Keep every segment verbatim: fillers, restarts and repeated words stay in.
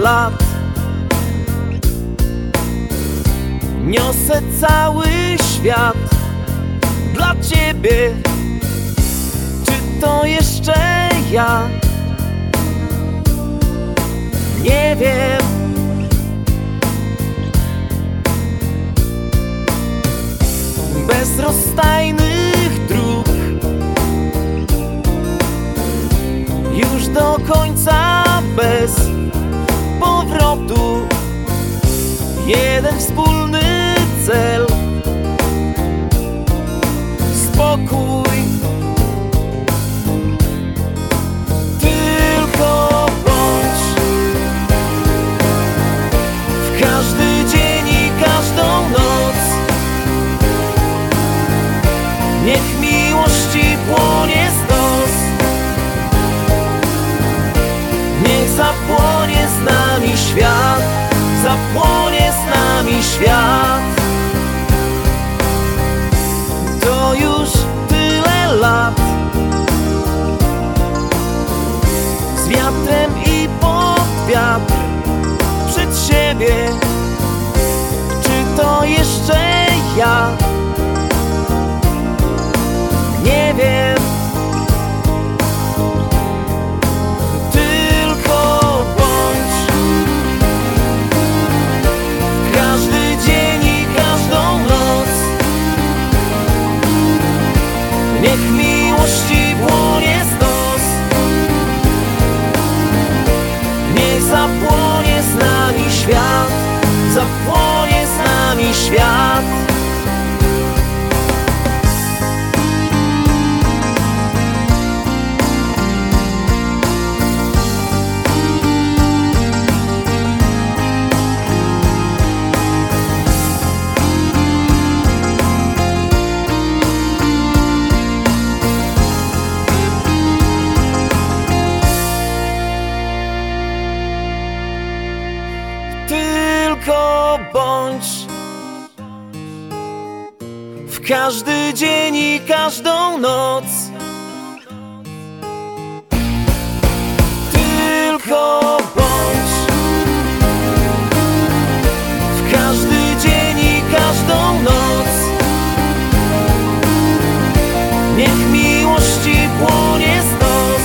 lat. Niosę cały świat dla ciebie. Czy to jeszcze ja? Nie wiem. Bez rozstajnych dróg, już do końca bez powrotu. Jeden wspólny cel, spokój. Tylko bądź w każdy dzień i każdą noc. Niech miłości płonie stos. Niech zapłonie z nami świat, zapłonie z nami świat. To już tyle lat, z wiatrem i pod wiatr, przed siebie. Czy to jeszcze ja? Nie wiem. Tylko bądź w każdy dzień i każdą noc. Niech miłości płonie stos. Niech zapłonie z nami świat, zapłonie z nami świat. Tylko bądź w każdy dzień i każdą noc. Tylko bądź w każdy dzień i każdą noc. Niech miłości płonie stos.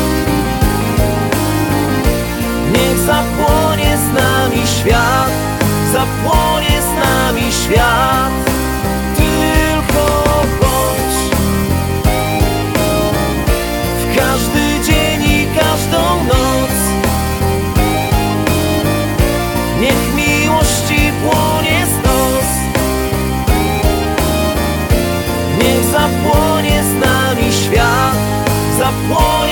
Niech zapłonie z nami świat, zapłonie z nami świat. Tylko bądź w każdy dzień i każdą noc. Niech miłości płonie stos. Niech zapłonie z nami świat, zapłonie